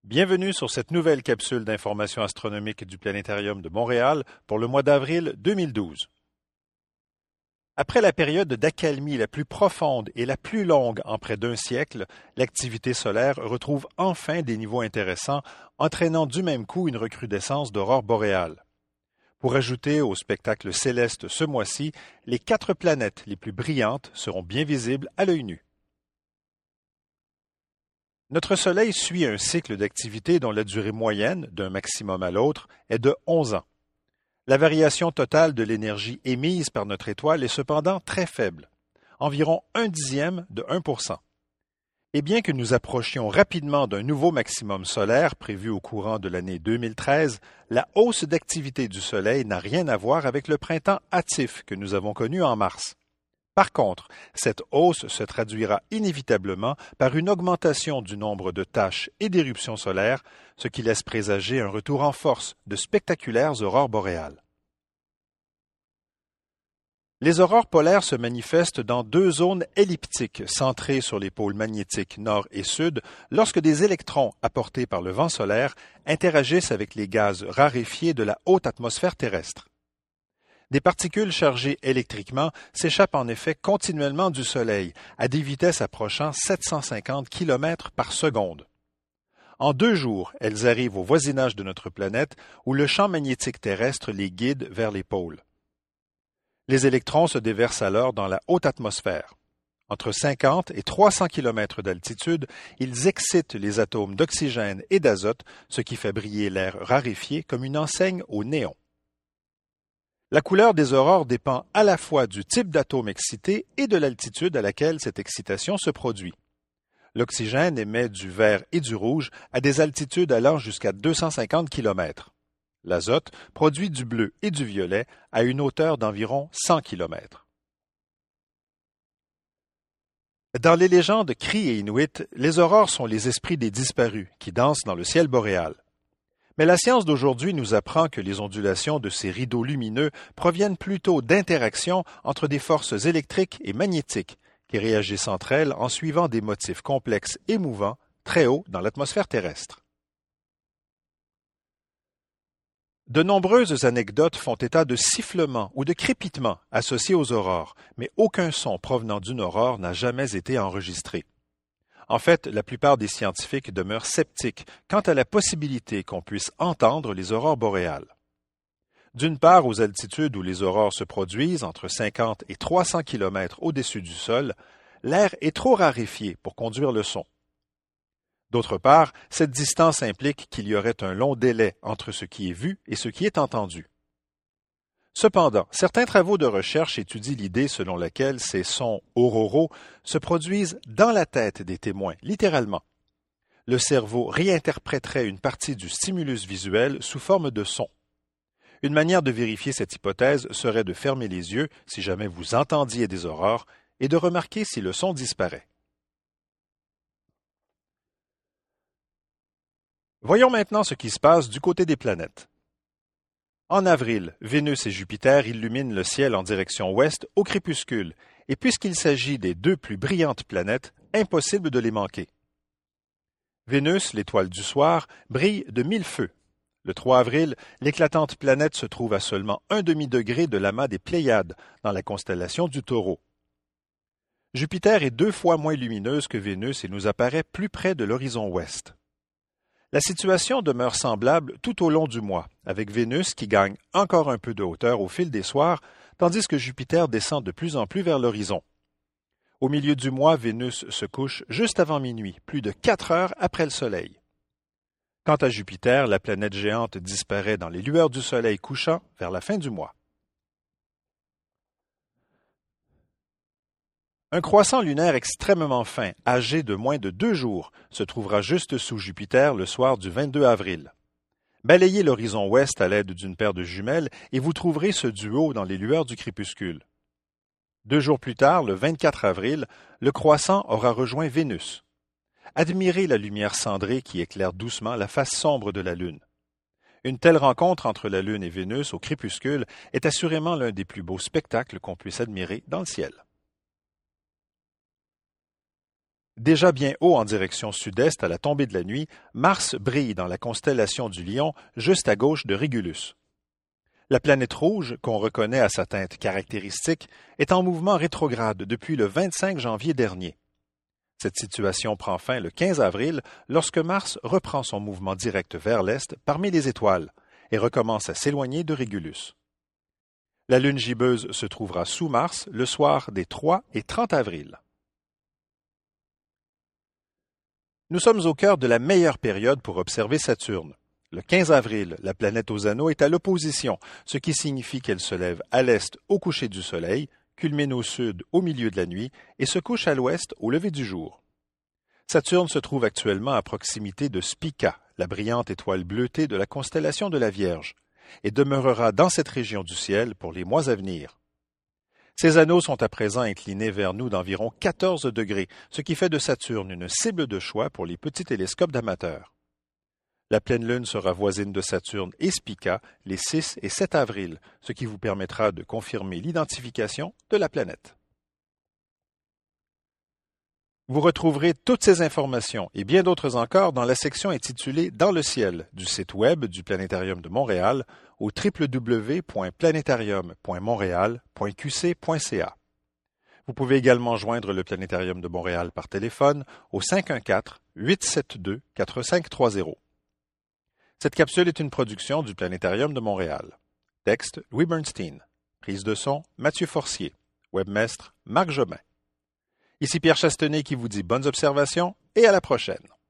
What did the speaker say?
Bienvenue sur cette nouvelle capsule d'information astronomique du Planétarium de Montréal pour le mois d'avril 2012. Après la période d'accalmie la plus profonde et la plus longue en près d'un siècle, l'activité solaire retrouve enfin des niveaux intéressants, entraînant du même coup une recrudescence d'aurores boréales. Pour ajouter au spectacle céleste ce mois-ci, les 4 planètes les plus brillantes seront bien visibles à l'œil nu. Notre Soleil suit un cycle d'activité dont la durée moyenne, d'un maximum à l'autre, est de 11 ans. La variation totale de l'énergie émise par notre étoile est cependant très faible, environ 1/10 de 1%. Et bien que nous approchions rapidement d'un nouveau maximum solaire prévu au courant de l'année 2013, la hausse d'activité du Soleil n'a rien à voir avec le printemps hâtif que nous avons connu en mars. Par contre, cette hausse se traduira inévitablement par une augmentation du nombre de taches et d'éruptions solaires, ce qui laisse présager un retour en force de spectaculaires aurores boréales. Les aurores polaires se manifestent dans 2 zones elliptiques centrées sur les pôles magnétiques nord et sud lorsque des électrons apportés par le vent solaire interagissent avec les gaz raréfiés de la haute atmosphère terrestre. Des particules chargées électriquement s'échappent en effet continuellement du Soleil, à des vitesses approchant 750 km par seconde. En 2 jours, elles arrivent au voisinage de notre planète, où le champ magnétique terrestre les guide vers les pôles. Les électrons se déversent alors dans la haute atmosphère. Entre 50 et 300 km d'altitude, ils excitent les atomes d'oxygène et d'azote, ce qui fait briller l'air raréfié comme une enseigne au néon. La couleur des aurores dépend à la fois du type d'atome excité et de l'altitude à laquelle cette excitation se produit. L'oxygène émet du vert et du rouge à des altitudes allant jusqu'à 250 km. L'azote produit du bleu et du violet à une hauteur d'environ 100 km. Dans les légendes Cris et Inuit, les aurores sont les esprits des disparus qui dansent dans le ciel boréal. Mais la science d'aujourd'hui nous apprend que les ondulations de ces rideaux lumineux proviennent plutôt d'interactions entre des forces électriques et magnétiques qui réagissent entre elles en suivant des motifs complexes et mouvants très haut dans l'atmosphère terrestre. De nombreuses anecdotes font état de sifflements ou de crépitements associés aux aurores, mais aucun son provenant d'une aurore n'a jamais été enregistré. En fait, la plupart des scientifiques demeurent sceptiques quant à la possibilité qu'on puisse entendre les aurores boréales. D'une part, aux altitudes où les aurores se produisent, entre 50 et 300 km au-dessus du sol, l'air est trop raréfié pour conduire le son. D'autre part, cette distance implique qu'il y aurait un long délai entre ce qui est vu et ce qui est entendu. Cependant, certains travaux de recherche étudient l'idée selon laquelle ces sons auroraux se produisent dans la tête des témoins, littéralement. Le cerveau réinterpréterait une partie du stimulus visuel sous forme de son. Une manière de vérifier cette hypothèse serait de fermer les yeux si jamais vous entendiez des aurores et de remarquer si le son disparaît. Voyons maintenant ce qui se passe du côté des planètes. En avril, Vénus et Jupiter illuminent le ciel en direction ouest au crépuscule, et puisqu'il s'agit des 2 plus brillantes planètes, impossible de les manquer. Vénus, l'étoile du soir, brille de 1000 feux. Le 3 avril, l'éclatante planète se trouve à seulement 1/2 degré de l'amas des Pléiades, dans la constellation du Taureau. Jupiter est 2 fois moins lumineuse que Vénus et nous apparaît plus près de l'horizon ouest. La situation demeure semblable tout au long du mois, avec Vénus qui gagne encore un peu de hauteur au fil des soirs, tandis que Jupiter descend de plus en plus vers l'horizon. Au milieu du mois, Vénus se couche juste avant minuit, plus de 4 heures après le Soleil. Quant à Jupiter, la planète géante disparaît dans les lueurs du Soleil couchant vers la fin du mois. Un croissant lunaire extrêmement fin, âgé de moins de 2 jours, se trouvera juste sous Jupiter le soir du 22 avril. Balayez l'horizon ouest à l'aide d'une paire de jumelles et vous trouverez ce duo dans les lueurs du crépuscule. 2 jours plus tard, le 24 avril, le croissant aura rejoint Vénus. Admirez la lumière cendrée qui éclaire doucement la face sombre de la Lune. Une telle rencontre entre la Lune et Vénus au crépuscule est assurément l'un des plus beaux spectacles qu'on puisse admirer dans le ciel. Déjà bien haut en direction sud-est à la tombée de la nuit, Mars brille dans la constellation du Lion, juste à gauche de Régulus. La planète rouge, qu'on reconnaît à sa teinte caractéristique, est en mouvement rétrograde depuis le 25 janvier dernier. Cette situation prend fin le 15 avril lorsque Mars reprend son mouvement direct vers l'est parmi les étoiles et recommence à s'éloigner de Régulus. La lune gibbeuse se trouvera sous Mars le soir des 3 et 30 avril. Nous sommes au cœur de la meilleure période pour observer Saturne. Le 15 avril, la planète aux anneaux est à l'opposition, ce qui signifie qu'elle se lève à l'est au coucher du soleil, culmine au sud au milieu de la nuit et se couche à l'ouest au lever du jour. Saturne se trouve actuellement à proximité de Spica, la brillante étoile bleutée de la constellation de la Vierge, et demeurera dans cette région du ciel pour les mois à venir. Ces anneaux sont à présent inclinés vers nous d'environ 14 degrés, ce qui fait de Saturne une cible de choix pour les petits télescopes d'amateurs. La pleine lune sera voisine de Saturne et Spica les 6 et 7 avril, ce qui vous permettra de confirmer l'identification de la planète. Vous retrouverez toutes ces informations et bien d'autres encore dans la section intitulée Dans le ciel du site web du Planétarium de Montréal au www.planetarium.montréal.qc.ca. Vous pouvez également joindre le Planétarium de Montréal par téléphone au 514-872-4530. Cette capsule est une production du Planétarium de Montréal. Texte Louis Bernstein. Prise de son Mathieu Forcier. Webmestre Marc Jobin. Ici Pierre Chastenay qui vous dit bonnes observations et à la prochaine.